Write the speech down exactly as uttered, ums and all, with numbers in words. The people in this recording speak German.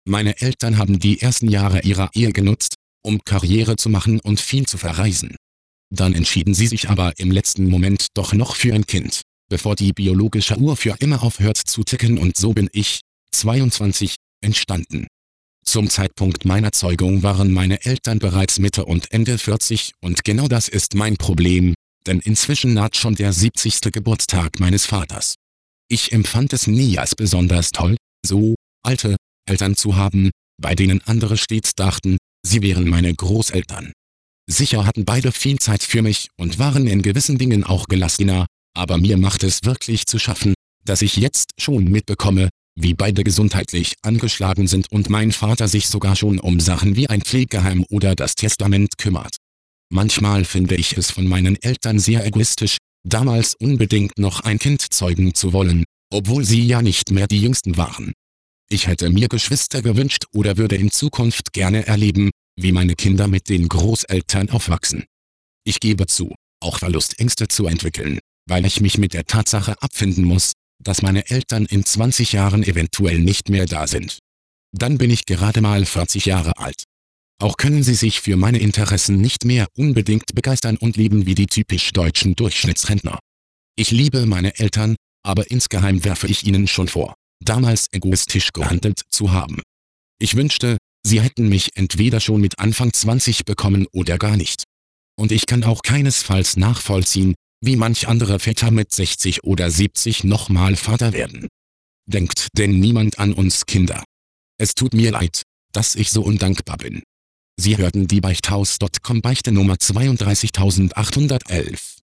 Meine Eltern haben die ersten Jahre ihrer Ehe genutzt, um Karriere zu machen und viel zu verreisen. Dann entschieden sie sich aber im letzten Moment doch noch für ein Kind, bevor die biologische Uhr für immer aufhört zu ticken, und so bin ich, zweiundzwanzig, entstanden. Zum Zeitpunkt meiner Zeugung waren meine Eltern bereits Mitte und Ende vierzig, und genau das ist mein Problem, denn inzwischen naht schon der siebzigste Geburtstag meines Vaters. Ich empfand es nie als besonders toll, so alte Eltern zu haben, bei denen andere stets dachten, sie wären meine Großeltern. Sicher hatten beide viel Zeit für mich und waren in gewissen Dingen auch gelassener, aber mir macht es wirklich zu schaffen, dass ich jetzt schon mitbekomme, wie beide gesundheitlich angeschlagen sind und mein Vater sich sogar schon um Sachen wie ein Pflegeheim oder das Testament kümmert. Manchmal finde ich es von meinen Eltern sehr egoistisch, damals unbedingt noch ein Kind zeugen zu wollen, obwohl sie ja nicht mehr die Jüngsten waren. Ich hätte mir Geschwister gewünscht oder würde in Zukunft gerne erleben, wie meine Kinder mit den Großeltern aufwachsen. Ich gebe zu, auch Verlustängste zu entwickeln, weil ich mich mit der Tatsache abfinden muss, dass meine Eltern in zwanzig Jahren eventuell nicht mehr da sind. Dann bin ich gerade mal vierzig Jahre alt. Auch können sie sich für meine Interessen nicht mehr unbedingt begeistern und leben wie die typisch deutschen Durchschnittsrentner. Ich liebe meine Eltern, aber insgeheim werfe ich ihnen schon vor, damals egoistisch gehandelt zu haben. Ich wünschte, sie hätten mich entweder schon mit Anfang zwanzig bekommen oder gar nicht. Und ich kann auch keinesfalls nachvollziehen, wie manch andere Väter mit sechzig oder siebzig nochmal Vater werden. Denkt denn niemand an uns Kinder? Es tut mir leid, dass ich so undankbar bin. Sie hörten die Beichthaus Punkt com Beichte Nummer zweiunddreißigtausendachthundertelf.